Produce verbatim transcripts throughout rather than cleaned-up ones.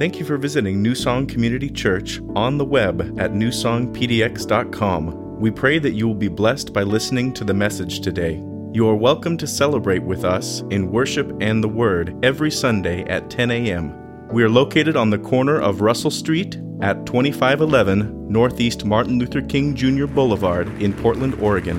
Thank you for visiting New Song Community Church on the web at new song p d x dot com. We pray that you will be blessed by listening to the message today. You are welcome to celebrate with us in worship and the Word every Sunday at ten a.m. We are located on the corner of Russell Street at twenty-five eleven Northeast Martin Luther King Junior Boulevard in Portland, Oregon.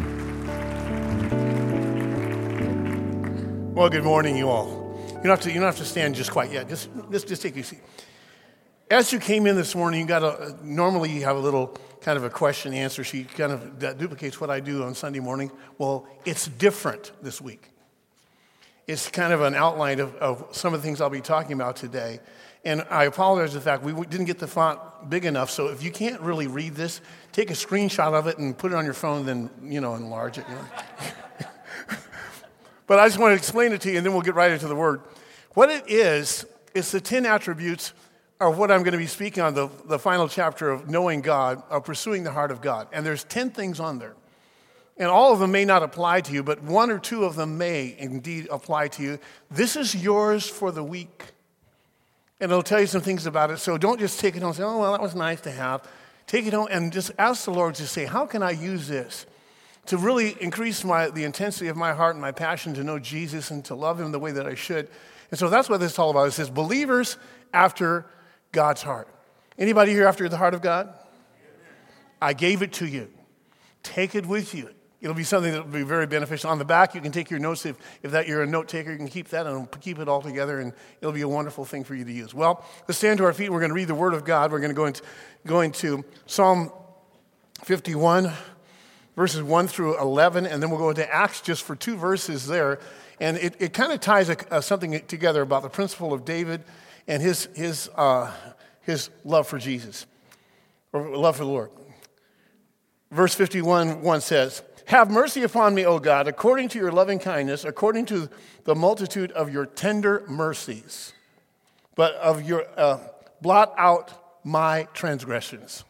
Well, good morning, you all. You don't have to, you don't have to stand just quite yet. Just, just, just take your seat. As you came in this morning, you got a, normally you have a little kind of a question answer sheet, kind of that duplicates what I do on Sunday morning. Well, it's different this week. It's kind of an outline of, of some of the things I'll be talking about today. And I apologize for the fact we didn't get the font big enough, so if you can't really read this, take a screenshot of it and put it on your phone, then, you know, enlarge it. You know? But I just want to explain it to you, and then we'll get right into the Word. What it is, it's the ten attributes of what I'm going to be speaking on, the, the final chapter of knowing God, of pursuing the heart of God. And there's ten things on there. And all of them may not apply to you, but one or two of them may indeed apply to you. This is yours for the week. And it'll tell you some things about it. So don't just take it home and say, oh, well, that was nice to have. Take it home and just ask the Lord to say, how can I use this to really increase my the intensity of my heart and my passion to know Jesus and to love Him the way that I should? And so that's what this is all about. It says, believers after God's heart. Anybody here after the heart of God? I gave it to you. Take it with you. It'll be something that will be very beneficial. On the back, you can take your notes. If, if that you're a note taker, you can keep that and keep it all together, and it'll be a wonderful thing for you to use. Well, let's stand to our feet. We're going to read the Word of God. We're going to go into, go into Psalm fifty-one, verses one through eleven, and then we'll go into Acts just for two verses there. And it, it kind of ties a, a, something together about the principle of David and his, his, uh, his love for Jesus, or love for the Lord. Verse fifty-one, one says, have mercy upon me, O God, according to your loving kindness, according to the multitude of your tender mercies, but of your uh, blot out my transgressions.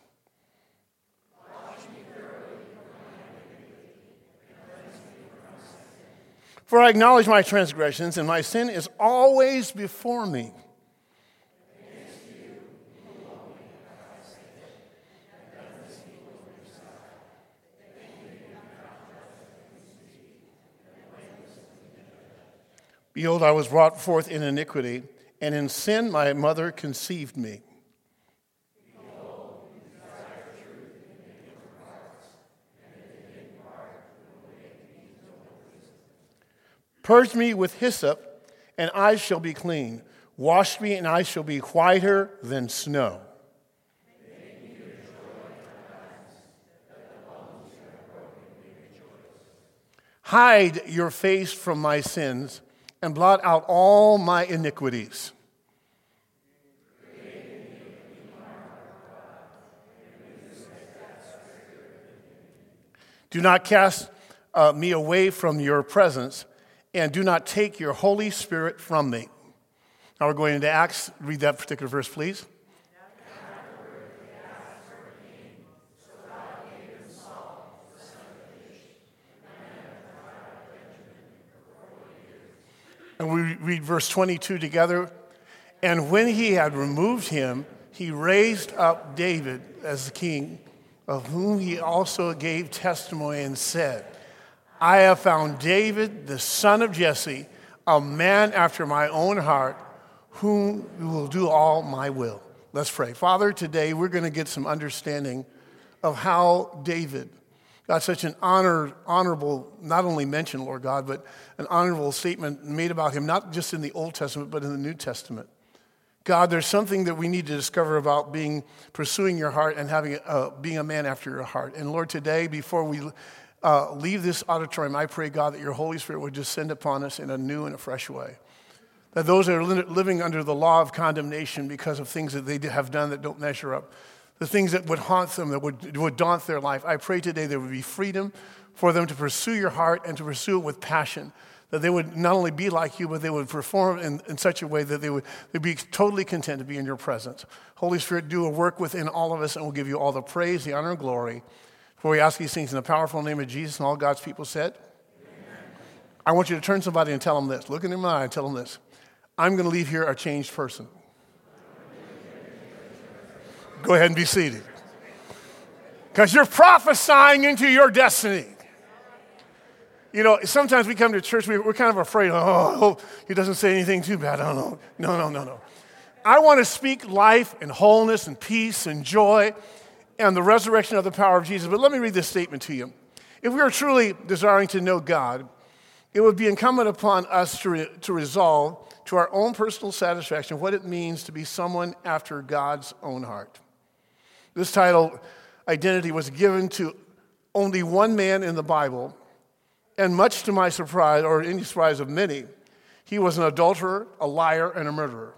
For I acknowledge my transgressions, and my sin is always before me. Behold, I was brought forth in iniquity, and in sin my mother conceived me. Purge me with hyssop, and I shall be clean. Wash me, and I shall be whiter than snow. Hide your face from my sins, and blot out all my iniquities. Do not cast uh, me away from your presence, and do not take your Holy Spirit from me. Now we're going into Acts. Read that particular verse, please. And we read verse twenty-two together. And when he had removed him, he raised up David as the king, of whom he also gave testimony and said, I have found David, the son of Jesse, a man after my own heart, whom will do all my will. Let's pray. Father, today we're going to get some understanding of how David got such an honor, honorable, not only mention, Lord God, but an honorable statement made about him, not just in the Old Testament, but in the New Testament. God, there's something that we need to discover about being, pursuing your heart and having, uh, being a man after your heart. And Lord, today, before we uh, leave this auditorium, I pray, God, that your Holy Spirit would descend upon us in a new and a fresh way. That those that are li- living under the law of condemnation because of things that they have done that don't measure up, the things that would haunt them, that would, would daunt their life. I pray today there would be freedom for them to pursue your heart and to pursue it with passion, that they would not only be like you, but they would perform in, in such a way that they would they'd be totally content to be in your presence. Holy Spirit, do a work within all of us, and we'll give you all the praise, the honor, and glory. For we ask these things in the powerful name of Jesus, and all God's people said, amen. I want you to turn to somebody and tell them this. Look in their eye and tell them this. I'm going to leave here a changed person. Go ahead and be seated. Because you're prophesying into your destiny. You know, sometimes we come to church, we, we're kind of afraid, oh, I hope he doesn't say anything too bad. I don't know. No, no, no, no. I want to speak life and wholeness and peace and joy and the resurrection of the power of Jesus. But let me read this statement to you. If we are truly desiring to know God, it would be incumbent upon us to, re- to resolve to our own personal satisfaction what it means to be someone after God's own heart. This title, Identity, was given to only one man in the Bible, and much to my surprise, or any surprise of many, he was an adulterer, a liar, and a murderer.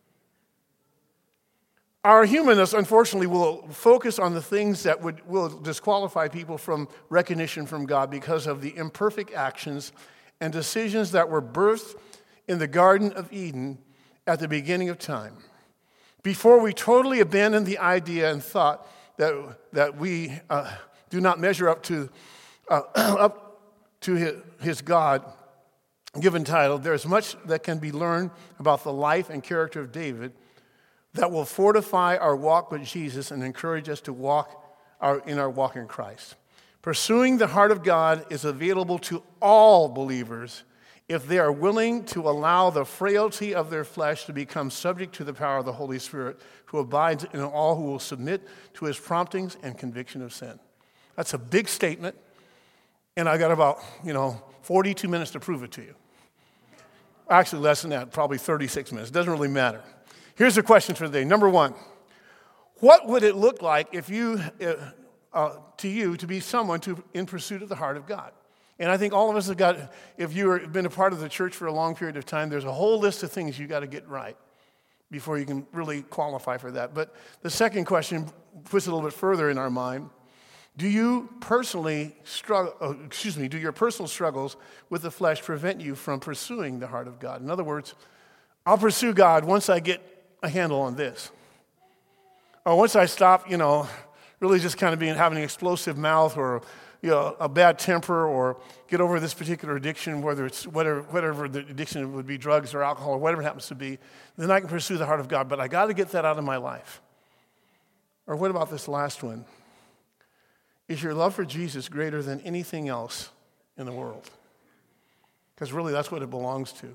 Our humanness, unfortunately, will focus on the things that would, will disqualify people from recognition from God because of the imperfect actions and decisions that were birthed in the Garden of Eden at the beginning of time. Before we totally abandoned the idea and thought that, that we uh, do not measure up to, uh, up to his, his God-given title, there's much that can be learned about the life and character of David that will fortify our walk with Jesus and encourage us to walk our, in our walk in Christ. Pursuing the heart of God is available to all believers if they are willing to allow the frailty of their flesh to become subject to the power of the Holy Spirit, who abides in all who will submit to his promptings and conviction of sin. That's a big statement, and I got about, you know, forty-two minutes to prove it to you. Actually, less than that, probably thirty-six minutes. It doesn't really matter. Here's the question for the day. Number one, what would it look like if you, uh, uh, to you, to be someone to, in pursuit of the heart of God? And I think all of us have got, if you've been a part of the church for a long period of time, there's a whole list of things you got to get right before you can really qualify for that. But the second question puts it a little bit further in our mind. Do you personally struggle, uh, excuse me, do your personal struggles with the flesh prevent you from pursuing the heart of God? In other words, I'll pursue God once I get a handle on this. Or once I stop, you know, really just kind of being having an explosive mouth or, you know, a bad temper, or get over this particular addiction, whether it's whatever, whatever the addiction would be, drugs or alcohol or whatever it happens to be, then I can pursue the heart of God. But I got to get that out of my life. Or what about this last one? Is your love for Jesus greater than anything else in the world? Because really that's what it belongs to.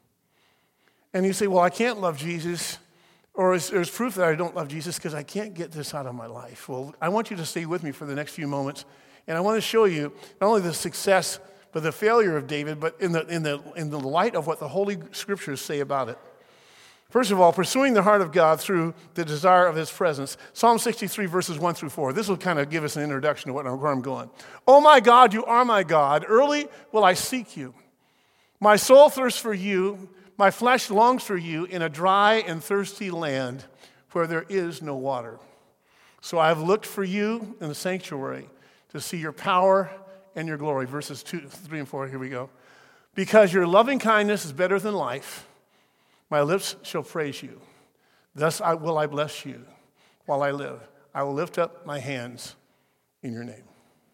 And you say, well, I can't love Jesus, or there's proof that I don't love Jesus because I can't get this out of my life. Well, I want you to stay with me for the next few moments, and I want to show you not only the success but the failure of David, but in the, in the, in the light of what the Holy Scriptures say about it. First of all, pursuing the heart of God through the desire of his presence. Psalm sixty-three, verses one through four. This will kind of give us an introduction to what, where I'm going. Oh my God, you are my God. Early will I seek you. My soul thirsts for you. My flesh longs for you in a dry and thirsty land where there is no water. So I have looked for you in the sanctuary to see your power and your glory. Verses two, three, and four, here we go. Because your loving kindness is better than life, my lips shall praise you. Thus I will I bless you while I live. I will lift up my hands in your name.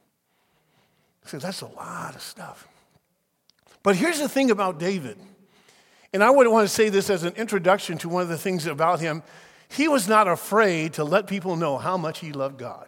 See, that's a lot of stuff. But here's the thing about David. And I would want to say this as an introduction to one of the things about him. He was not afraid to let people know how much he loved God.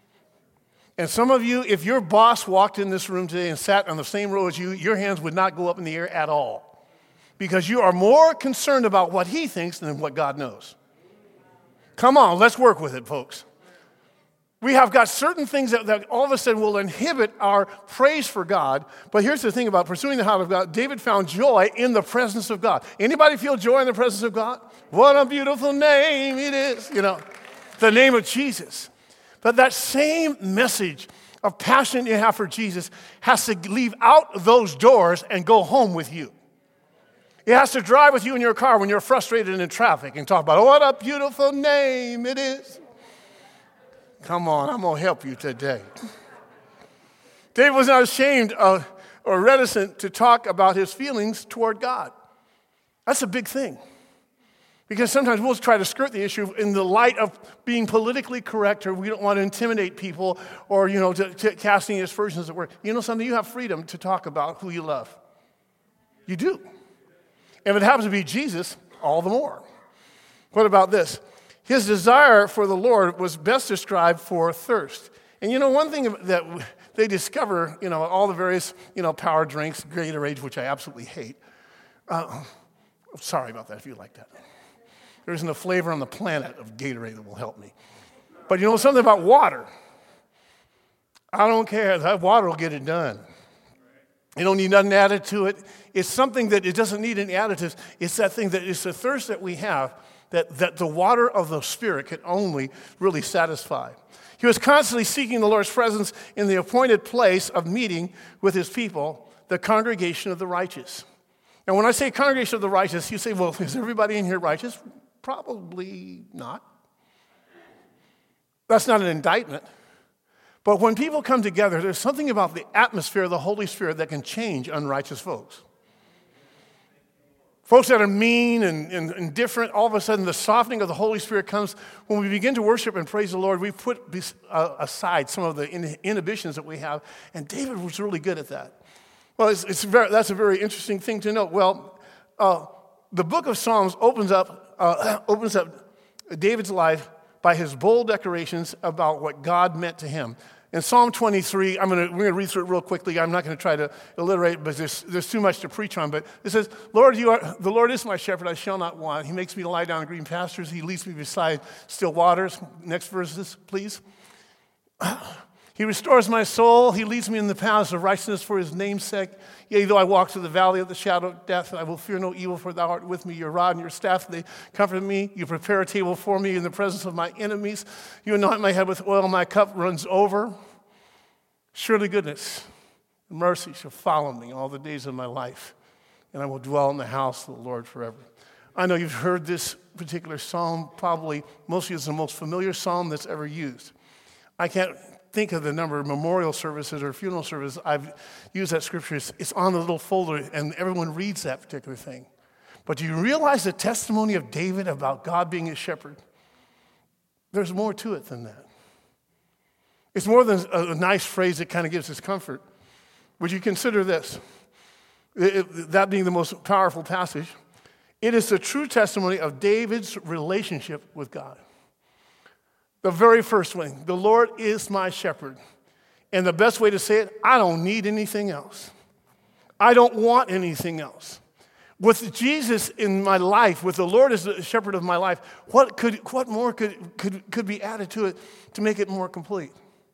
And some of you, if your boss walked in this room today and sat on the same row as you, your hands would not go up in the air at all. Because you are more concerned about what he thinks than what God knows. Come on, let's work with it, folks. We have got certain things that, that all of a sudden will inhibit our praise for God. But here's the thing about pursuing the heart of God. David found joy in the presence of God. Anybody feel joy in the presence of God? What a beautiful name it is. You know, the name of Jesus. But that same message of passion you have for Jesus has to leave out those doors and go home with you. It has to drive with you in your car when you're frustrated in traffic and talk about, oh, what a beautiful name it is. Come on, I'm going to help you today. David was not ashamed of, or reticent to talk about his feelings toward God. That's a big thing. Because sometimes we'll try to skirt the issue in the light of being politically correct, or we don't want to intimidate people, or, you know, to, to casting aspersions at work. You know something? You have freedom to talk about who you love. You do. If it happens to be Jesus, all the more. What about this? His desire for the Lord was best described for thirst. And you know, one thing that they discover, you know, all the various, you know, power drinks, Gatorade, which I absolutely hate. Uh, sorry about that if you like that. There isn't a flavor on the planet of Gatorade that will help me. But you know something about water? I don't care. That water will get it done. You don't need nothing added to it. It's something that it doesn't need any additives. It's that thing that it's the thirst that we have that, that the water of the Spirit can only really satisfy. He was constantly seeking the Lord's presence in the appointed place of meeting with his people, the congregation of the righteous. And when I say congregation of the righteous, you say, well, is everybody in here righteous? Probably not. That's not an indictment. But when people come together, there's something about the atmosphere of the Holy Spirit that can change unrighteous folks. Folks that are mean and, and, and different, all of a sudden the softening of the Holy Spirit comes. When we begin to worship and praise the Lord, we put aside some of the inhibitions that we have, and David was really good at that. Well, it's, it's very, that's a very interesting thing to note. Well, uh, the book of Psalms opens up, uh, opens up David's life by his bold declarations about what God meant to him. In Psalm twenty-three, I'm gonna, we're going to read through it real quickly. I'm not going to try to alliterate, but there's, there's too much to preach on. But it says, Lord, you are, the Lord is my shepherd, I shall not want. He makes me to lie down in green pastures. He leads me beside still waters. Next verses, please. He restores my soul. He leads me in the paths of righteousness for his name's sake. Yea, though I walk through the valley of the shadow of death, I will fear no evil, for thou art with me. Your rod and your staff, they comfort me. You prepare a table for me in the presence of my enemies. You anoint my head with oil, my cup runs over. Surely goodness and mercy shall follow me all the days of my life, and I will dwell in the house of the Lord forever. I know you've heard this particular psalm. Probably mostly it's the most familiar psalm that's ever used. I can't think of the number of memorial services or funeral services I've used that scripture. It's, it's on the little folder, and everyone reads that particular thing. But do you realize the testimony of David about God being his shepherd? There's more to it than that. It's more than a, a nice phrase that kind of gives us comfort. Would you consider this? It, it, that being the most powerful passage, it is the true testimony of David's relationship with God. The very first one, the Lord is my shepherd. And the best way to say it, I don't need anything else. I don't want anything else. With Jesus in my life, with the Lord as the shepherd of my life, what could what more could, could, could be added to it to make it more complete?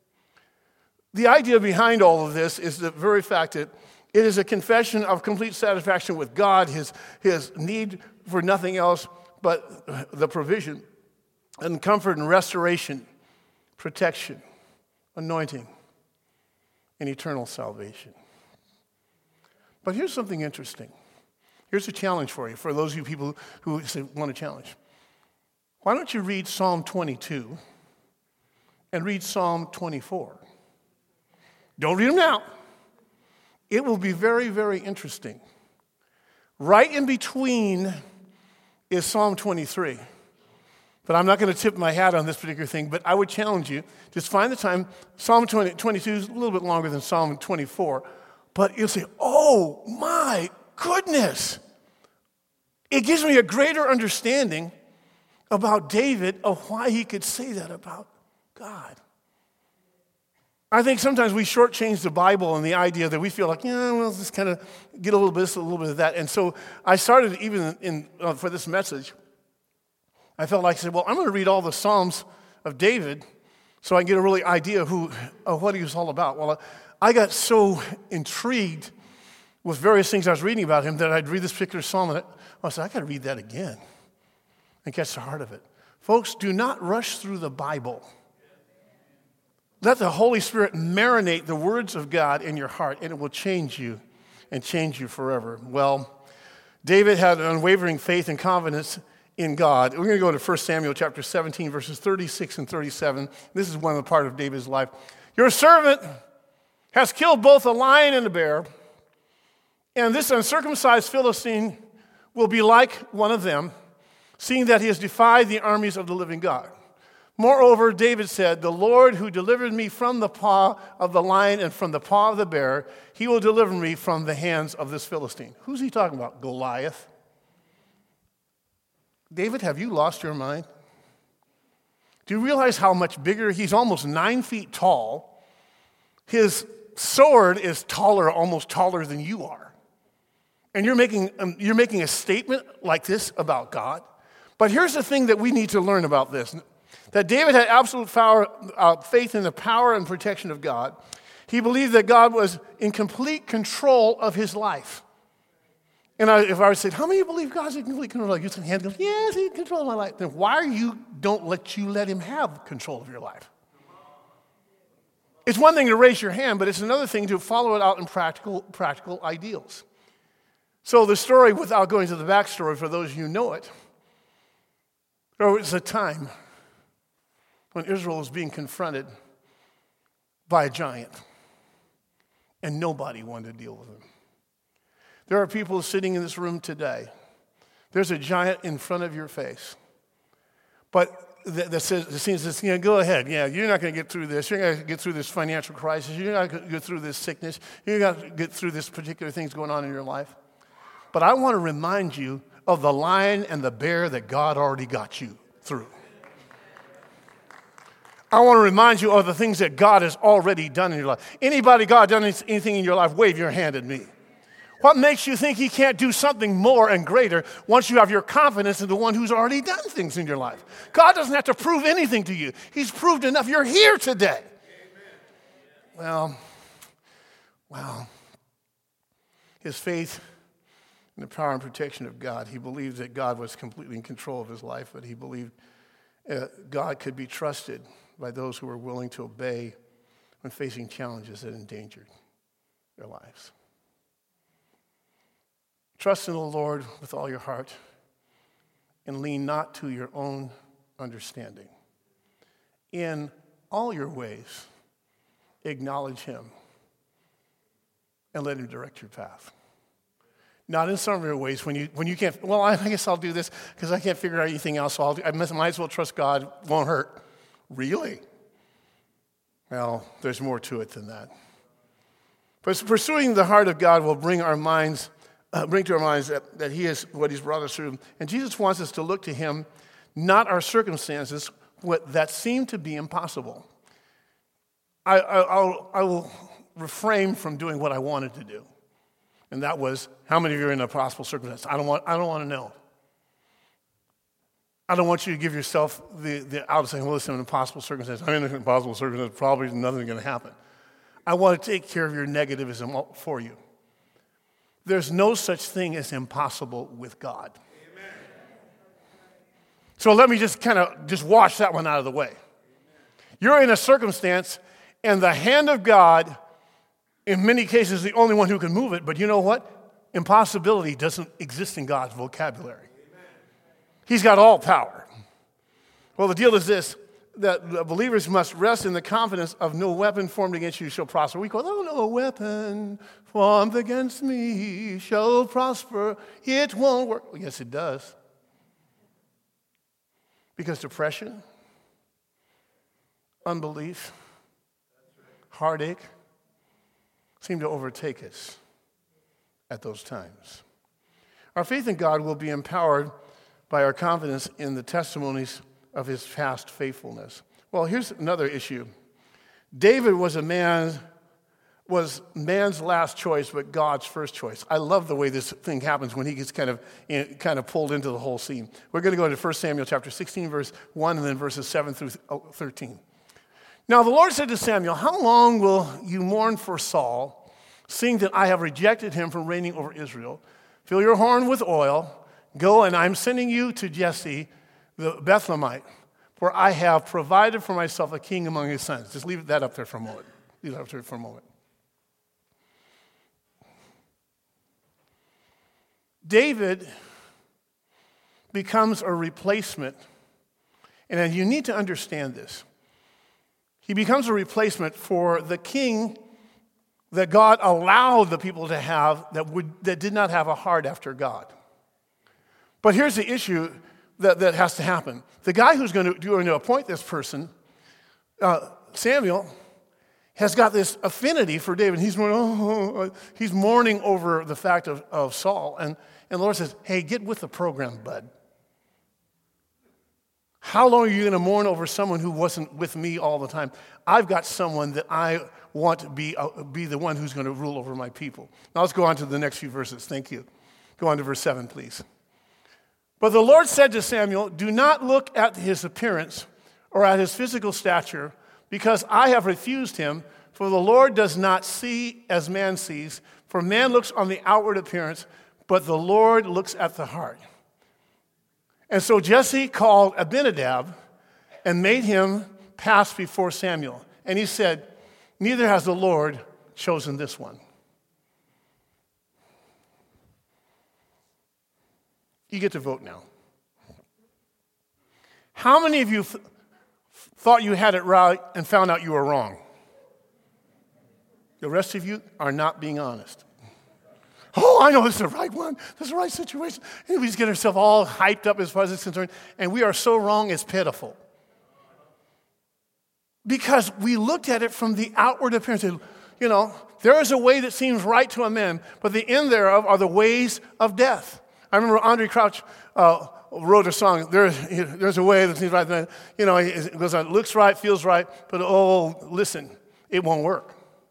The idea behind all of this is the very fact that it is a confession of complete satisfaction with God, his, his need for nothing else but the provision and comfort and restoration, protection, anointing, and eternal salvation. But here's something interesting. Here's a challenge for you, for those of you people who say, want a challenge. Why don't you read Psalm twenty-two and read Psalm twenty-four? Don't read them now. It will be very, very interesting. Right in between is Psalm twenty-three. But I'm not going to tip my hat on this particular thing, but I would challenge you, just find the time. Psalm twenty, twenty-two is a little bit longer than Psalm twenty-four, but you'll say, oh my goodness. It gives me a greater understanding about David of why he could say that about God. I think sometimes we shortchange the Bible and the idea that we feel like, yeah, well, let's just kind of get a little bit of this, a little bit of that. And so I started even in, uh, for this message, I felt like I said, well, I'm going to read all the Psalms of David so I can get a really idea of, who, of what he was all about. Well, I got so intrigued with various things I was reading about him that I'd read this particular psalm and I said, I got to read that again and catch the heart of it. Folks, do not rush through the Bible. Let the Holy Spirit marinate the words of God in your heart, and it will change you and change you forever. Well, David had an unwavering faith and confidence in God. We're going to go to First Samuel chapter seventeen, verses thirty-six and thirty-seven. This is one of the part of David's life. Your servant has killed both a lion and a bear, and this uncircumcised Philistine will be like one of them, seeing that he has defied the armies of the living God. Moreover, David said, the Lord who delivered me from the paw of the lion and from the paw of the bear, he will deliver me from the hands of this Philistine. Who's he talking about? Goliath. David, have you lost your mind? Do you realize how much bigger? He's almost nine feet tall. His sword is taller, almost taller than you are. And you're making, um, you're making a statement like this about God. But here's the thing that we need to learn about this. That David had absolute power, uh, faith in the power and protection of God. He believed that God was in complete control of his life. And I, if I would say, how many of you believe God's in complete control? Like, you say, hand goes, yes, he's in control of my life. Then why are you, don't let you let him have control of your life? It's one thing to raise your hand, but it's another thing to follow it out in practical, practical ideals. So the story, without going to the backstory, for those of you who know it, there was a time when Israel was being confronted by a giant, and nobody wanted to deal with him. There are people sitting in this room today. There's a giant in front of your face. But that, that says, it seems this, you know, go ahead. Yeah, you're not going to get through this. You're not going to get through this financial crisis. You're not going to get through this sickness. You're not going to get through this particular things going on in your life. But I want to remind you of the lion and the bear that God already got you through. I want to remind you of the things that God has already done in your life. Anybody God done anything in your life, wave your hand at me. What makes you think he can't do something more and greater once you have your confidence in the one who's already done things in your life? God doesn't have to prove anything to you. He's proved enough. You're here today. Amen. Well, well, his faith in the power and protection of God, he believed that God was completely in control of his life, but he believed uh, God could be trusted by those who were willing to obey when facing challenges that endangered their lives. Trust in the Lord with all your heart and lean not to your own understanding. In all your ways, acknowledge him and let him direct your path. Not in some of your ways when you when you can't, well, I guess I'll do this because I can't figure out anything else, so I'll do, I might as well trust God. Won't hurt. Really? Well, there's more to it than that. But pursuing the heart of God will bring our minds Uh, bring to our minds that, that he is what he's brought us through. And Jesus wants us to look to him, not our circumstances, what that seem to be impossible. I, I, I'll, I will refrain from doing what I wanted to do. And that was, how many of you are in a possible circumstance? I don't want, I don't want to know. I don't want you to give yourself the, the out of saying, well, listen, I'm in an impossible circumstance. I'm in an impossible circumstance. Probably nothing's going to happen. I want to take care of your negativism for you. There's no such thing as impossible with God. Amen. So let me just kind of just wash that one out of the way. Amen. You're in a circumstance, and the hand of God, in many cases, is the only one who can move it. But you know what? Impossibility doesn't exist in God's vocabulary. Amen. He's got all power. Well, the deal is this, that believers must rest in the confidence of no weapon formed against you shall prosper. We go, oh, no weapon formed against me shall prosper. It won't work. Well, yes, it does. Because depression, unbelief, heartache seem to overtake us at those times. Our faith in God will be empowered by our confidence in the testimonies of his past faithfulness. Well, here's another issue. David was a man, was man's last choice, but God's first choice. I love the way this thing happens when he gets kind of kind of pulled into the whole scene. We're going to go to First Samuel chapter sixteen, verse one, and then verses seven through thirteen. Now the Lord said to Samuel, how long will you mourn for Saul, seeing that I have rejected him from reigning over Israel? Fill your horn with oil, go, and I'm sending you to Jesse, the Bethlehemite, for I have provided for myself a king among his sons. Just leave that up there for a moment. Leave that up there for a moment. David becomes a replacement, and you need to understand this. He becomes a replacement for the king that God allowed the people to have that would that did not have a heart after God. But here's the issue that, that has to happen. The guy who's going to, going to appoint this person, uh, Samuel, has got this affinity for David. He's, oh, he's mourning over the fact of, of Saul. And, and the Lord says, hey, get with the program, bud. How long are you going to mourn over someone who wasn't with me all the time? I've got someone that I want to be, uh, be the one who's going to rule over my people. Now let's go on to the next few verses. Thank you. Go on to verse seven, please. But the Lord said to Samuel, do not look at his appearance or at his physical stature, because I have refused him. For the Lord does not see as man sees. For man looks on the outward appearance, but the Lord looks at the heart. And so Jesse called Abinadab and made him pass before Samuel. And he said, neither has the Lord chosen this one. You get to vote now. How many of you th- thought you had it right and found out you were wrong? The rest of you are not being honest. Oh, I know this is the right one. This is the right situation. And we just get ourselves all hyped up as far as it's concerned. And we are so wrong, it's pitiful. Because we looked at it from the outward appearance. You know, there is a way that seems right to a man, but the end thereof are the ways of death. I remember Andre Crouch uh, wrote a song, there, there's a way that seems right to man. You know, it goes on, looks right, feels right, but oh, listen, it won't work.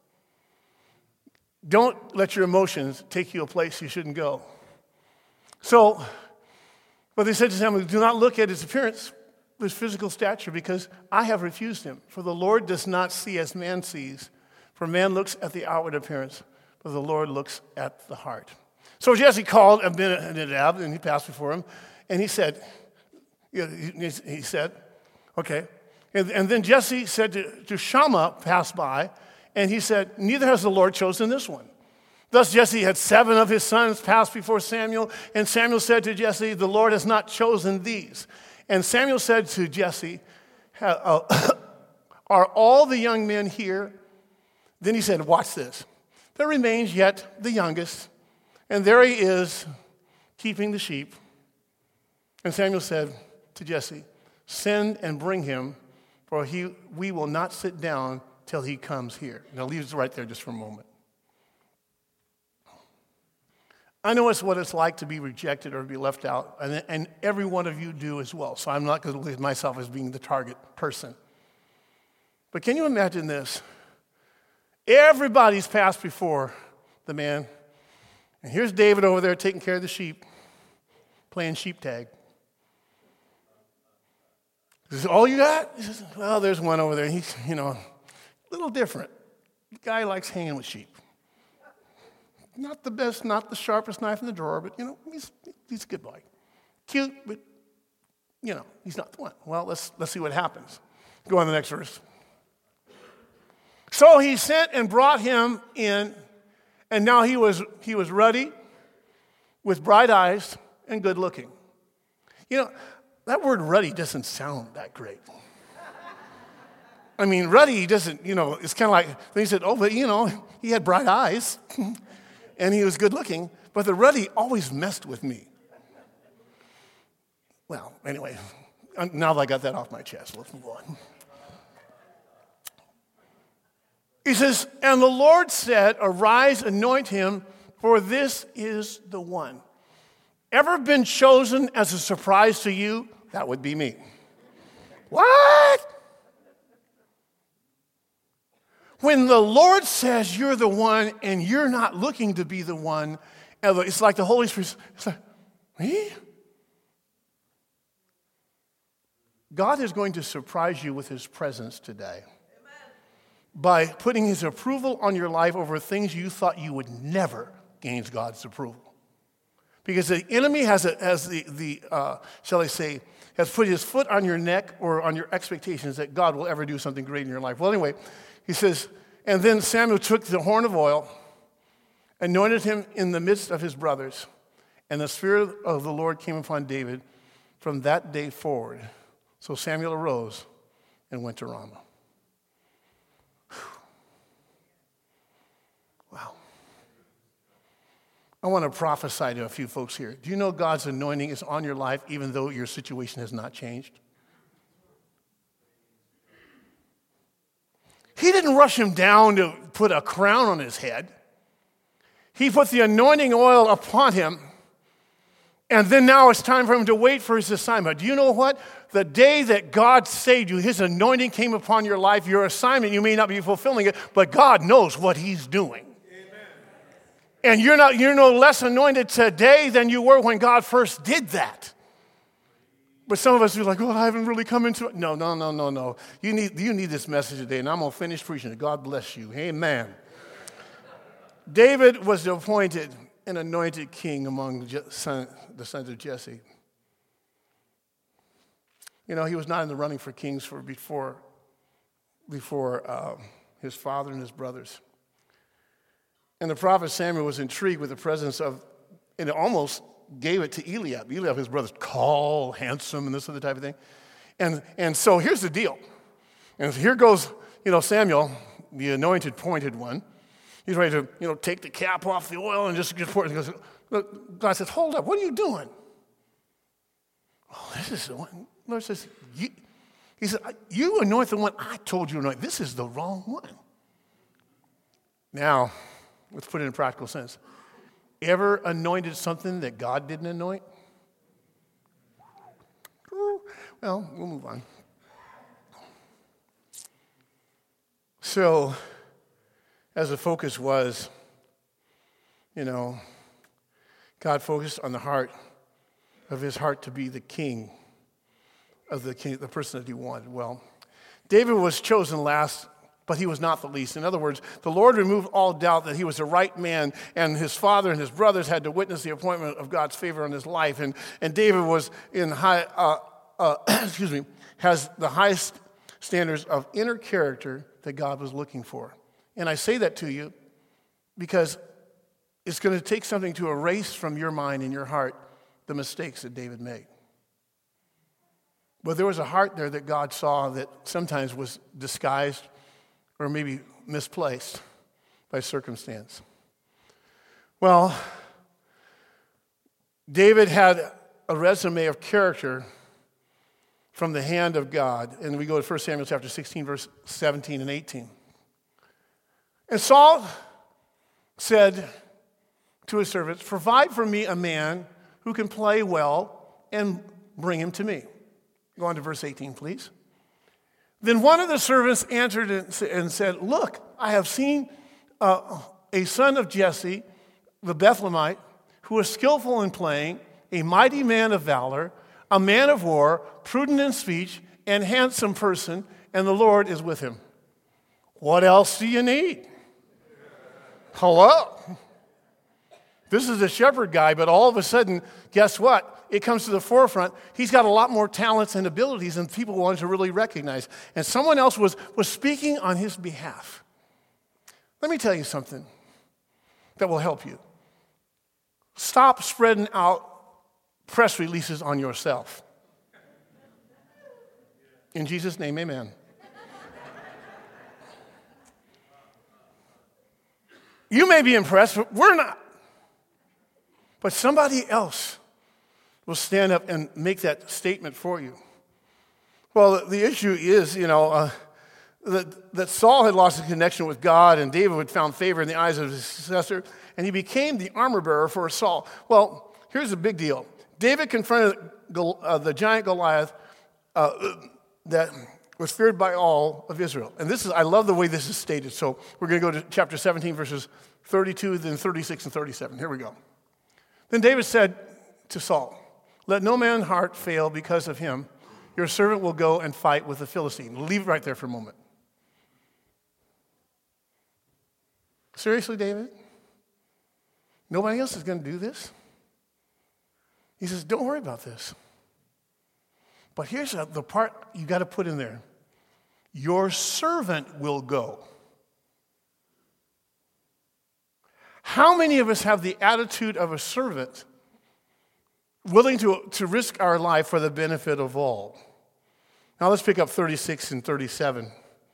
Don't let your emotions take you a place you shouldn't go. So, but they said to Samuel, do not look at his appearance, his physical stature, because I have refused him. For the Lord does not see as man sees. For man looks at the outward appearance, but the Lord looks at the heart. So Jesse called Abinadab, and he passed before him, and he said, he said, okay. And, and then Jesse said to, to Shammah, pass by, and he said, neither has the Lord chosen this one. Thus Jesse had seven of his sons pass before Samuel, and Samuel said to Jesse, the Lord has not chosen these. And Samuel said to Jesse, are all the young men here? Then he said, watch this. There remains yet the youngest, and there he is keeping the sheep. And Samuel said to Jesse, send and bring him, for he, we will not sit down till he comes here. Now leave it right there just for a moment. I know it's what it's like to be rejected or to be left out, and, and every one of you do as well, so I'm not going to look at myself as being the target person. But can you imagine this? Everybody's passed before the man, and here's David over there taking care of the sheep, playing sheep tag. This is all you got? He says, well, there's one over there. He's, you know, a little different. The guy likes hanging with sheep. Not the best, not the sharpest knife in the drawer, but, you know, he's he's a good boy. Cute, but, you know, he's not the one. Well, let's let's see what happens. Go on to the next verse. So he sent and brought him in, and now he was he was ruddy, with bright eyes, and good looking. You know, that word ruddy doesn't sound that great. I mean, ruddy doesn't, you know, it's kind of like, then he said, oh, but, you know, he had bright eyes, and he was good looking, but the ruddy always messed with me. Well, anyway, now that I got that off my chest, let's move on. He says, and the Lord said, arise, anoint him, for this is the one. Ever been chosen as a surprise to you? That would be me. What? When the Lord says you're the one and you're not looking to be the one, it's like the Holy Spirit, it's like, me? God is going to surprise you with his presence today. By putting his approval on your life over things you thought you would never gain God's approval. Because the enemy has, a, has the, the uh, shall I say, has put his foot on your neck or on your expectations that God will ever do something great in your life. Well, anyway, he says, and then Samuel took the horn of oil, anointed him in the midst of his brothers, and the Spirit of the Lord came upon David from that day forward. So Samuel arose and went to Ramah. Wow. I want to prophesy to a few folks here. Do you know God's anointing is on your life even though your situation has not changed? He didn't rush him down to put a crown on his head. He put the anointing oil upon him, And then now it's time for him to wait for his assignment. Do you know what? The day that God saved you, his anointing came upon your life, your assignment, you may not be fulfilling it, but God knows what he's doing. Amen. And you're not, you're no less anointed today than you were when God first did that. But some of us are like, well, I haven't really come into it. No, no, no, no, no. You need, you need this message today, and I'm going to finish preaching it. God bless you. Amen. David was appointed an anointed king among the sons of Jesse. You know, he was not in the running for kings for before, before uh, his father and his brothers. And the prophet Samuel was intrigued with the presence of, and it almost gave it to Eliab. Eliab, his brother's tall, handsome, and this other type of thing. And, and so here's the deal. And here goes, you know, Samuel, the anointed, pointed one. He's ready to, you know, take the cap off the oil and just, just pour it. He goes, look, God says, hold up, what are you doing? Oh, this is the one. Lord says, you, he said, you anoint the one I told you to anoint. This is the wrong one. Now, let's put it in practical sense. Ever anointed something that God didn't anoint? Well, we'll move on. So, as the focus was, you know, God focused on the heart of his heart to be the king of the king, the person that he wanted. Well, David was chosen last, but he was not the least. In other words, the Lord removed all doubt that he was the right man, and his father and his brothers had to witness the appointment of God's favor on his life. And, and David was in high, uh, uh, excuse me, has the highest standards of inner character that God was looking for. And I say that to you because it's going to take something to erase from your mind and your heart the mistakes that David made. But there was a heart there that God saw that sometimes was disguised or maybe misplaced by circumstance. Well, David had a resume of character from the hand of God. And we go to First Samuel chapter sixteen, verse seventeen and eighteen. And Saul said to his servants, provide for me a man who can play well and bring him to me. Go on to verse eighteen, please. Then one of the servants answered and said, look, I have seen uh, a son of Jesse, the Bethlehemite, who is skillful in playing, a mighty man of valor, a man of war, prudent in speech, and handsome person, and the Lord is with him. What else do you need? Hello? This is a shepherd guy, but all of a sudden, guess what? It comes to the forefront. He's got a lot more talents and abilities than people wanted to really recognize. And someone else was, was speaking on his behalf. Let me tell you something that will help you. Stop spreading out press releases on yourself. In Jesus' name, amen. You may be impressed, but we're not. But somebody else will stand up and make that statement for you. Well, the issue is, you know, uh, that, that Saul had lost his connection with God, and David had found favor in the eyes of his successor, and he became the armor bearer for Saul. Well, here's the big deal. David confronted uh, the giant Goliath uh, that was feared by all of Israel. And this is, I love the way this is stated. So we're going to go to chapter seventeen, verses thirty-two, then thirty-six and thirty-seven. Here we go. Then David said to Saul, let no man's heart fail because of him. Your servant will go and fight with the Philistine. Leave it right there for a moment. Seriously, David? Nobody else is going to do this? He says, don't worry about this. But here's the part you got to put in there. Your servant will go. How many of us have the attitude of a servant willing to, to risk our life for the benefit of all? Now let's pick up thirty-six and thirty-seven.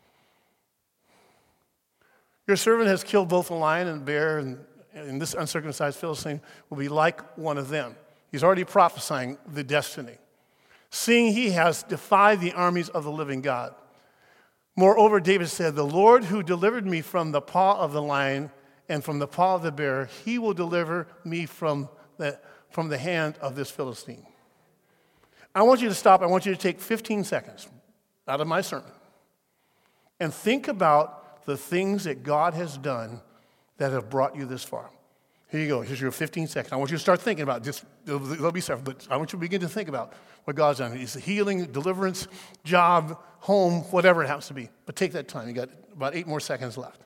Your servant has killed both a lion and a bear, and, and this uncircumcised Philistine will be like one of them. He's already prophesying the destiny. Seeing he has defied the armies of the living God. Moreover, David said, the Lord who delivered me from the paw of the lion and from the paw of the bear, he will deliver me from the from the hand of this Philistine. I want you to stop. I want you to take fifteen seconds out of my sermon and think about the things that God has done that have brought you this far. Here you go. Here's your fifteen seconds. I want you to start thinking about this. There'll be several, but I want you to begin to think about what God's done. It's healing, deliverance, job, home, whatever it happens to be. But take that time. You got about eight more seconds left.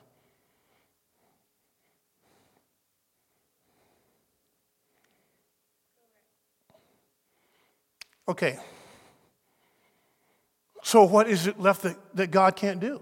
Okay. So what is it left that, that God can't do?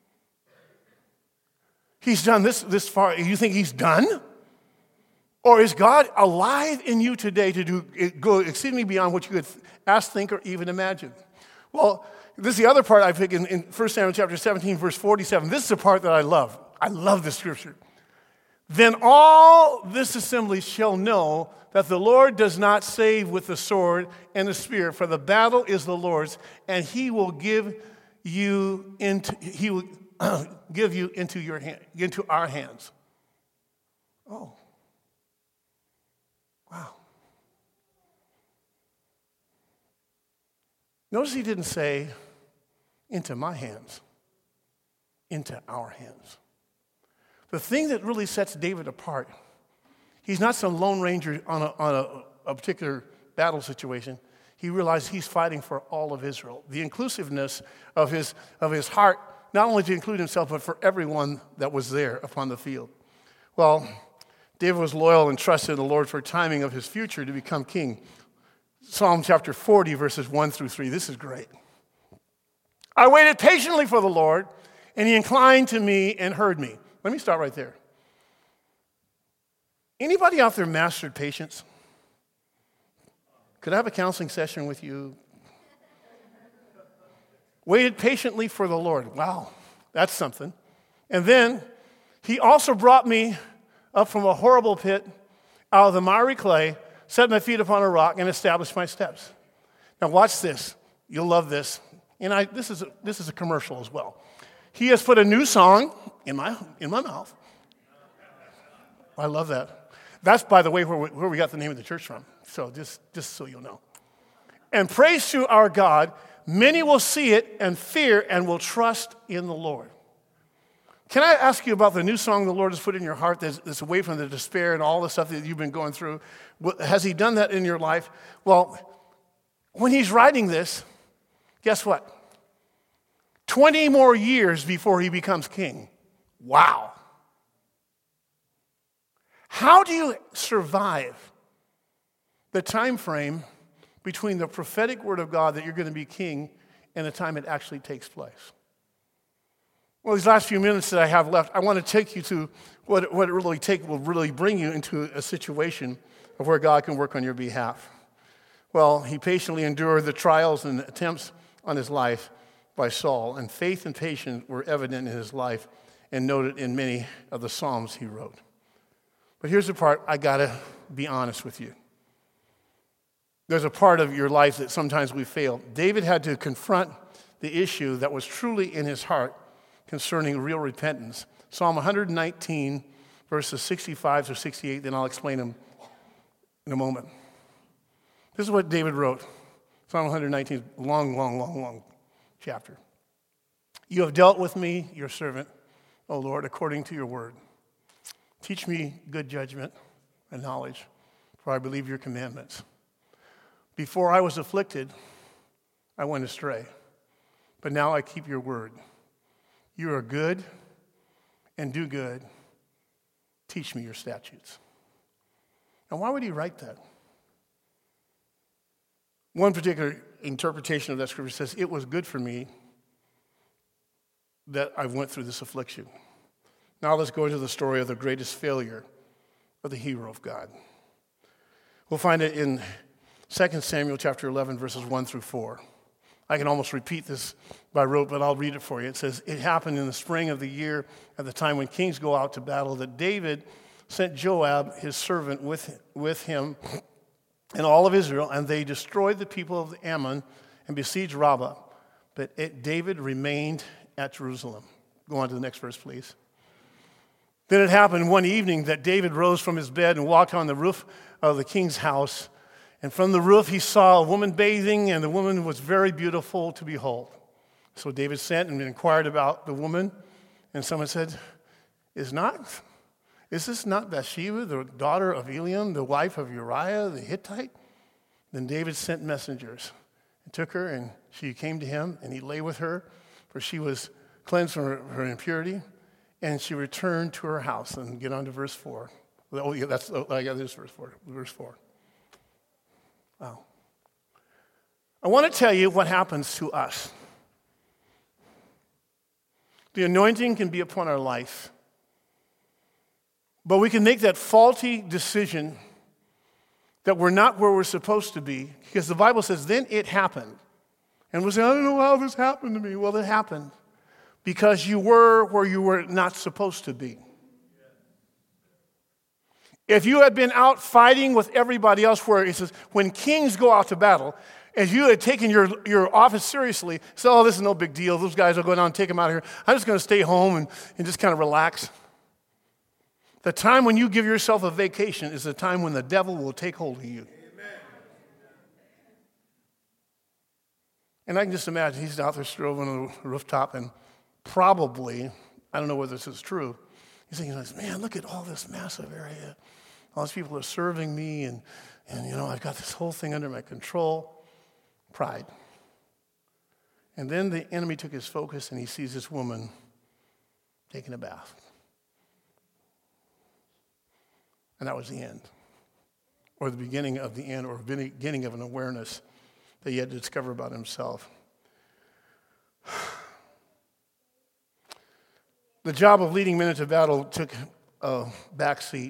He's done this this far. You think he's done? Or is God alive in you today to do go exceedingly beyond what you could ask, think, or even imagine? Well, this is the other part I pick in, in First Samuel chapter seventeen, verse forty-seven. This is the part that I love. I love this scripture. Then all this assembly shall know that the Lord does not save with the sword and the spear, for the battle is the Lord's, and he will give you into he will give you into your hand, into our hands. Oh. Wow. Notice he didn't say into my hands, into our hands. The thing that really sets David apart, he's not some lone ranger on a, on a, a particular battle situation. He realized he's fighting for all of Israel. The inclusiveness of his, of his heart, not only to include himself, but for everyone that was there upon the field. Well, David was loyal and trusted in the Lord for timing of his future to become king. Psalm chapter forty, verses one through three. This is great. I waited patiently for the Lord, and he inclined to me and heard me. Let me start right there. Anybody out there mastered patience? Could I have a counseling session with you? Waited patiently for the Lord. Wow, that's something. And then he also brought me up from a horrible pit, out of the miry clay, set my feet upon a rock, and established my steps. Now watch this. You'll love this. And I, this is a, this is a commercial as well. He has put a new song in my in my mouth. I love that. That's, by the way, where we, where we got the name of the church from. So just, just so you'll know. And praise to our God. Many will see it and fear and will trust in the Lord. Can I ask you about the new song the Lord has put in your heart that's, that's away from the despair and all the stuff that you've been going through? Has he done that in your life? Well, when he's writing this, guess what? twenty more years before he becomes king. Wow. How do you survive the time frame between the prophetic word of God that you're going to be king and the time it actually takes place? Well, these last few minutes that I have left, I want to take you to what, what it really take will really bring you into a situation of where God can work on your behalf. Well, he patiently endured the trials and attempts on his life by Saul, and faith and patience were evident in his life and noted in many of the Psalms he wrote. But here's the part I got to be honest with you. There's a part of your life that sometimes we fail. David had to confront the issue that was truly in his heart concerning real repentance. Psalm one nineteen, verses sixty-five through sixty-eight, then I'll explain them in a moment. This is what David wrote. Psalm one nineteen, long, long, long, long chapter. You have dealt with me, your servant, O Lord, according to your word. Teach me good judgment and knowledge, for I believe your commandments. Before I was afflicted, I went astray, but now I keep your word. You are good and do good. Teach me your statutes. Now, why would he write that? One particular interpretation of that scripture says, it was good for me that I went through this affliction. Now let's go into the story of the greatest failure of the hero of God. We'll find it in Second Samuel chapter eleven, verses one through four. I can almost repeat this by rote, but I'll read it for you. It says, it happened in the spring of the year at the time when kings go out to battle that David sent Joab, his servant, with, with him and all of Israel, and they destroyed the people of Ammon and besieged Rabbah. But it, David remained at Jerusalem. Go on to the next verse, please. Then it happened one evening that David rose from his bed and walked on the roof of the king's house. And from the roof he saw a woman bathing, and the woman was very beautiful to behold. So David sent and inquired about the woman, and someone said, Is not, is this not Bathsheba, the daughter of Eliam, the wife of Uriah the Hittite? Then David sent messengers and took her, and she came to him, and he lay with her, for she was cleansed from her, her impurity, and she returned to her house. And get on to verse four. Oh, yeah, that's, oh, I got this verse four. Verse four. Wow. I want to tell you what happens to us. The anointing can be upon our life, but we can make that faulty decision that we're not where we're supposed to be, because the Bible says, then it happened. And we'll say, I don't know how this happened to me. Well, it happened because you were where you were not supposed to be. If you had been out fighting with everybody else, where it says, when kings go out to battle, if you had taken your, your office seriously, so, oh, this is no big deal. Those guys will go down and take them out of here. I'm just going to stay home and, and just kind of relax. The time when you give yourself a vacation is the time when the devil will take hold of you. Amen. And I can just imagine he's out there strolling on the rooftop, and probably, I don't know whether this is true, he's thinking, man, look at all this massive area. All these people are serving me, and, and, you know, I've got this whole thing under my control. Pride. And then the enemy took his focus, and he sees this woman taking a bath. And that was the end, or the beginning of the end, or beginning of an awareness that he had to discover about himself. The job of leading men into battle took a back seat.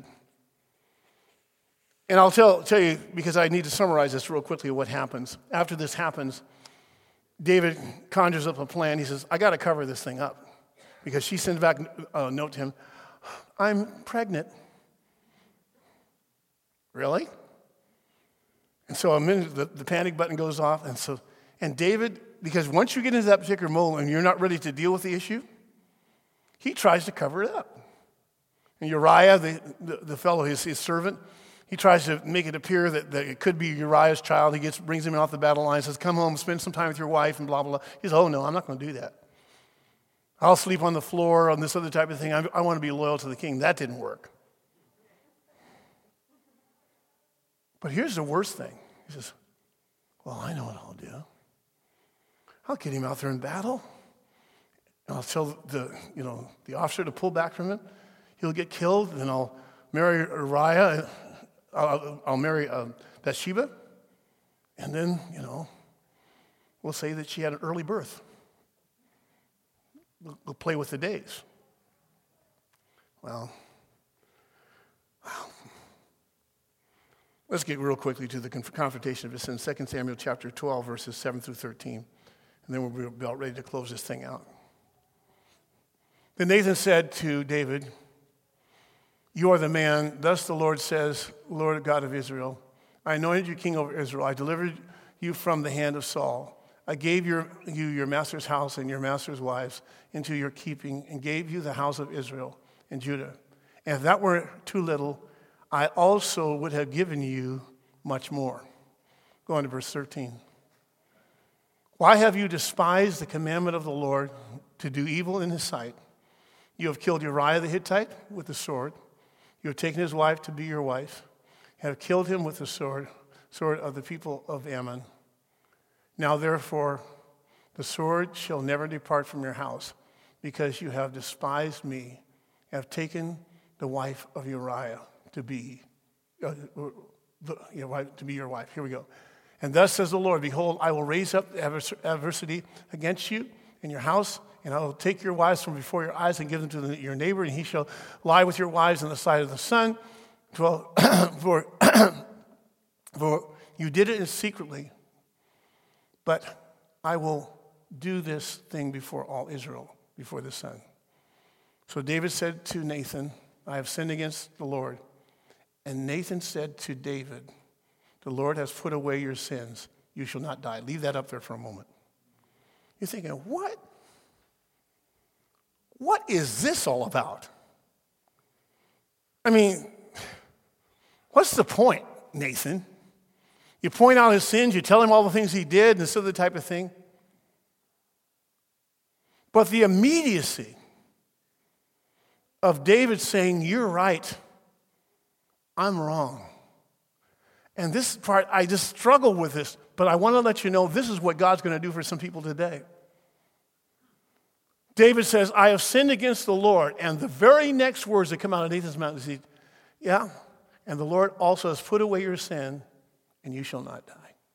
And I'll tell, tell you, because I need to summarize this real quickly, what happens. After this happens, David conjures up a plan. He says, I got to cover this thing up. Because she sends back a note to him, I'm pregnant. Really? And so a minute, the, the panic button goes off. And so, and David, because once you get into that particular mode and you're not ready to deal with the issue, he tries to cover it up. And Uriah, the, the, the fellow, his, his servant, he tries to make it appear that, that it could be Uriah's child. He gets brings him off the battle line, says, come home, spend some time with your wife, and blah, blah, blah. He says, oh, no, I'm not going to do that. I'll sleep on the floor, on this other type of thing. I, I want to be loyal to the king. That didn't work. But here's the worst thing. He says, well, I know what I'll do. I'll get him out there in battle. And I'll tell the, you know, the officer to pull back from him. He'll get killed, and I'll marry Uriah. I'll, I'll marry uh, Bathsheba. And then, you know, we'll say that she had an early birth. We'll, we'll play with the days. Well, wow. Let's get real quickly to the confrontation of his sin. Second Samuel chapter twelve, verses seven through thirteen. And then we'll be about ready to close this thing out. Then Nathan said to David, you are the man. Thus the Lord says, Lord God of Israel, I anointed you king over Israel. I delivered you from the hand of Saul. I gave your, you your master's house and your master's wives into your keeping, and gave you the house of Israel and Judah. And if that were too little, I also would have given you much more. Go on to verse thirteen. Why have you despised the commandment of the Lord to do evil in his sight? You have killed Uriah the Hittite with the sword. You have taken his wife to be your wife, have killed him with the sword, sword of the people of Ammon. Now therefore, the sword shall never depart from your house, because you have despised me, have taken the wife of Uriah to be, uh, the, your wife, to be your wife. Here we go. And thus says the Lord, behold, I will raise up adversity against you in your house, and I will take your wives from before your eyes and give them to the, your neighbor, and he shall lie with your wives in the sight of the sun. For, for, for you did it secretly, but I will do this thing before all Israel, before the sun. So David said to Nathan, I have sinned against the Lord. And Nathan said to David, the Lord has put away your sins. You shall not die. Leave that up there for a moment. You're thinking, what? What is this all about? I mean, what's the point? Nathan. You point out his sins, you tell him all the things he did, and this other type of thing. But the immediacy of David saying, you're right, I'm wrong. And this part, I just struggle with this, but I want to let you know this is what God's going to do for some people today. David says, I have sinned against the Lord. And the very next words that come out of Nathan's mouth is, yeah, and the Lord also has put away your sin, and you shall not die.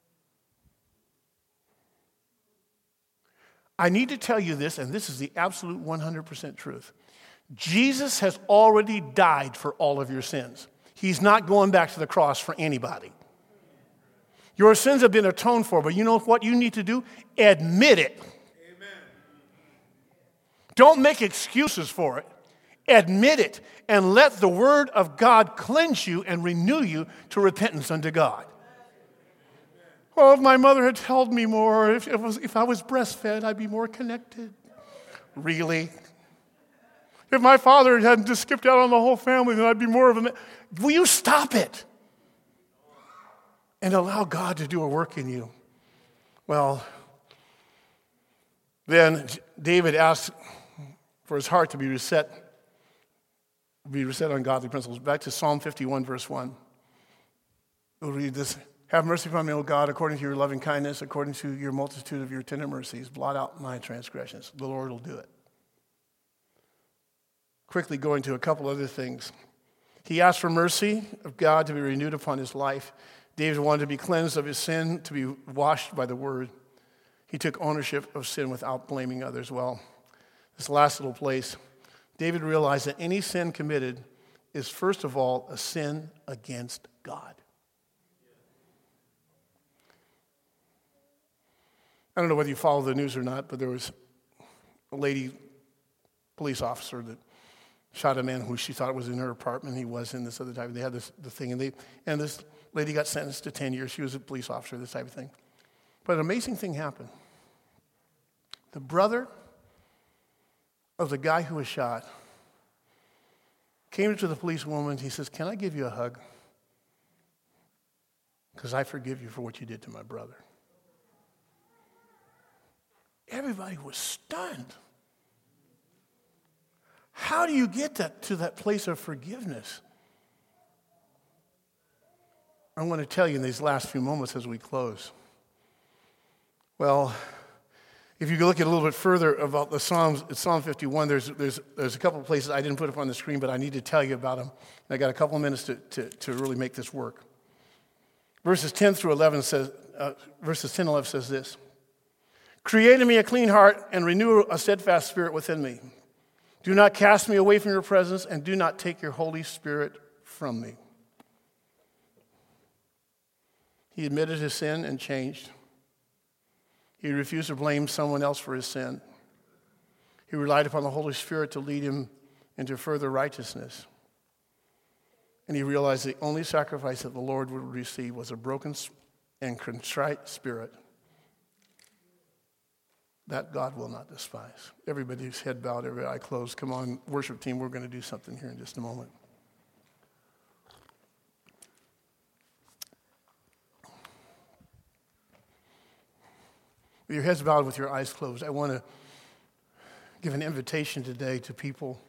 I need to tell you this, and this is the absolute one hundred percent truth. Jesus has already died for all of your sins. He's not going back to the cross for anybody. Your sins have been atoned for, but you know what you need to do? Admit it. Don't make excuses for it. Admit it and let the word of God cleanse you and renew you to repentance unto God. Oh, if my mother had held me more, if, it was, if I was breastfed, I'd be more connected. Really? If my father hadn't just skipped out on the whole family, then I'd be more of a man. Will you stop it? And allow God to do a work in you. Well, then David asked for his heart to be reset, be reset on godly principles. Back to Psalm fifty-one, verse one. We'll read this. Have mercy upon me, O God, according to your loving kindness, according to your multitude of your tender mercies. Blot out my transgressions. The Lord will do it. Quickly going to a couple other things. He asked for mercy of God to be renewed upon his life. David wanted to be cleansed of his sin, to be washed by the word. He took ownership of sin without blaming others. Well, this last little place, David realized that any sin committed is first of all a sin against God. I don't know whether you follow the news or not, but there was a lady police officer that shot a man who she thought was in her apartment. He was in this other type. They had this the thing, and they and this lady got sentenced to ten years. She was a police officer, this type of thing. But an amazing thing happened. The brother of the guy who was shot came to the police woman. He says, "Can I give you a hug? Because I forgive you for what you did to my brother." Everybody was stunned. How do you get that to that place of forgiveness? I want to tell you in these last few moments as we close. Well, if you look at a little bit further about the Psalms, Psalm fifty-one, there's, there's, there's a couple of places I didn't put up on the screen, but I need to tell you about them. And I got a couple of minutes to, to, to really make this work. Verses ten through eleven says, uh, verses ten and eleven says this. Create in me a clean heart and renew a steadfast spirit within me. Do not cast me away from your presence and do not take your Holy Spirit from me. He admitted his sin and changed. He refused to blame someone else for his sin. He relied upon the Holy Spirit to lead him into further righteousness. And he realized the only sacrifice that the Lord would receive was a broken and contrite spirit that God will not despise. Everybody's head bowed, every eye closed. Come on, worship team, we're going to do something here in just a moment. With your heads bowed, with your eyes closed, I want to give an invitation today to people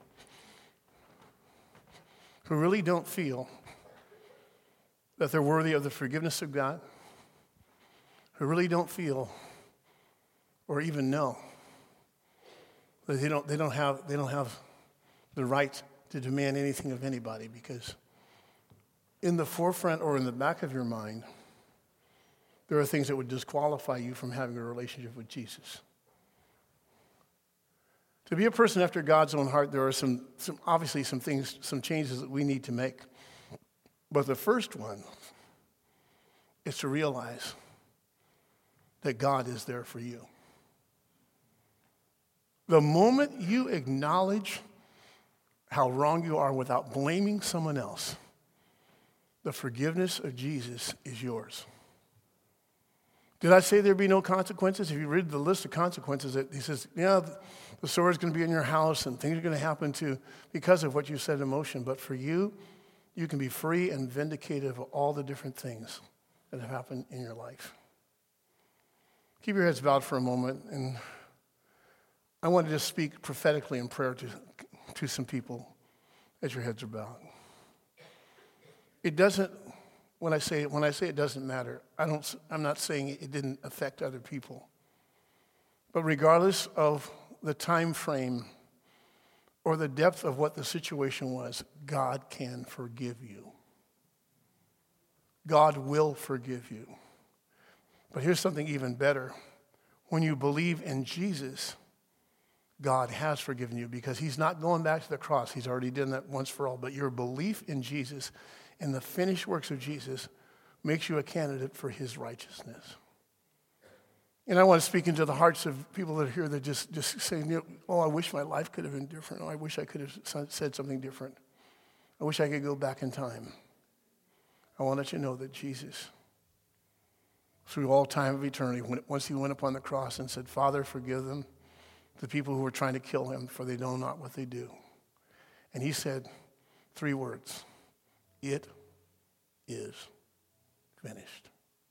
who really don't feel that they're worthy of the forgiveness of God, who really don't feel or even know that they don't, they don't have, they don't have the right to demand anything of anybody, because in the forefront or in the back of your mind, there are things that would disqualify you from having a relationship with Jesus. To be a person after God's own heart, there are some, some obviously some things, some changes that we need to make. But the first one is to realize that God is there for you. The moment you acknowledge how wrong you are without blaming someone else, the forgiveness of Jesus is yours. Did I say there'd be no consequences? If you read the list of consequences, he says, yeah, the sword's going to be in your house and things are going to happen to because of what you set in motion. But for you, you can be free and vindicated of all the different things that have happened in your life. Keep your heads bowed for a moment, and I want to just speak prophetically in prayer to, to some people as your heads are bowed. It doesn't, when I say when I say it doesn't matter, I don't, I'm not saying it didn't affect other people. But regardless of the time frame or the depth of what the situation was, God can forgive you. God will forgive you. But here's something even better. When you believe in Jesus, God has forgiven you because he's not going back to the cross. He's already done that once for all. But your belief in Jesus and the finished works of Jesus makes you a candidate for his righteousness. And I want to speak into the hearts of people that are here that just, just say, oh, I wish my life could have been different. Oh, I wish I could have said something different. I wish I could go back in time. I want to let you know that Jesus, through all time of eternity, when, once he went upon the cross and said, Father, forgive them, the people who were trying to kill him, for they know not what they do. And he said three words, it is finished.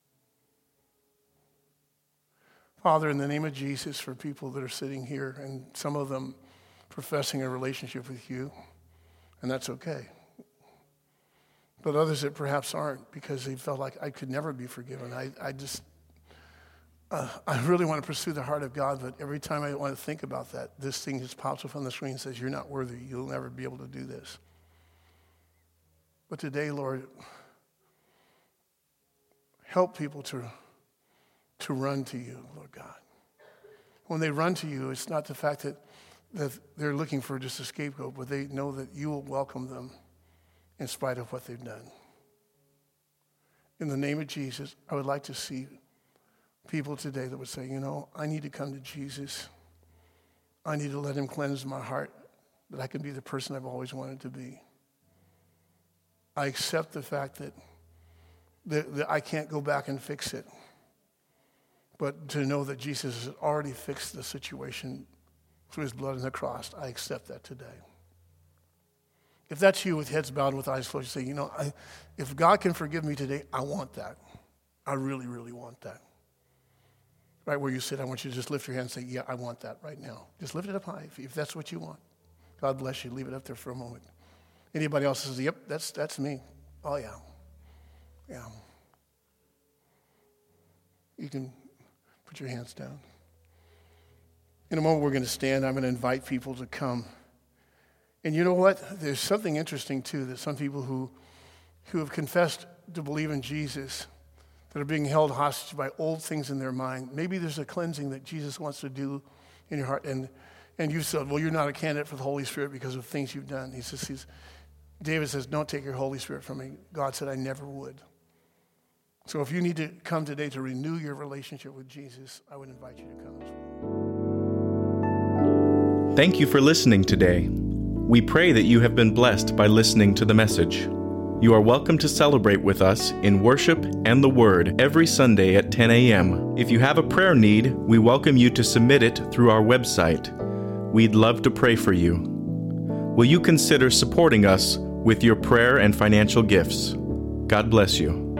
Father, in the name of Jesus, for people that are sitting here, and some of them professing a relationship with you, and that's okay. But others that perhaps aren't because they felt like I could never be forgiven. I, I just, uh, I really want to pursue the heart of God, but every time I want to think about that, this thing just pops up on the screen and says, you're not worthy. You'll never be able to do this. But today, Lord, help people to, to run to you, Lord God. When they run to you, it's not the fact that, that they're looking for just a scapegoat, but they know that you will welcome them in spite of what they've done. In the name of Jesus, I would like to see people today that would say, you know, I need to come to Jesus. I need to let him cleanse my heart, that I can be the person I've always wanted to be. I accept the fact that, that, that I can't go back and fix it, but to know that Jesus has already fixed the situation through his blood on the cross, I accept that today. If that's you with heads bowed and with eyes closed, you say, you know, I, if God can forgive me today, I want that. I really, really want that. Right where you sit, I want you to just lift your hand and say, yeah, I want that right now. Just lift it up high if, if that's what you want. God bless you. Leave it up there for a moment. Anybody else says, yep, that's that's me. Oh, yeah. Yeah. You can put your hands down. In a moment, we're going to stand. I'm going to invite people to come. And you know what? There's something interesting, too, that some people who, who have confessed to believe in Jesus that are being held hostage by old things in their mind, maybe there's a cleansing that Jesus wants to do in your heart. And and you said, well, you're not a candidate for the Holy Spirit because of things you've done. He says, he's, David says, don't take your Holy Spirit from me. God said, I never would. So if you need to come today to renew your relationship with Jesus, I would invite you to come as well. Thank you for listening today. We pray that you have been blessed by listening to the message. You are welcome to celebrate with us in worship and the Word every Sunday at ten a.m. If you have a prayer need, we welcome you to submit it through our website. We'd love to pray for you. Will you consider supporting us with your prayer and financial gifts? God bless you.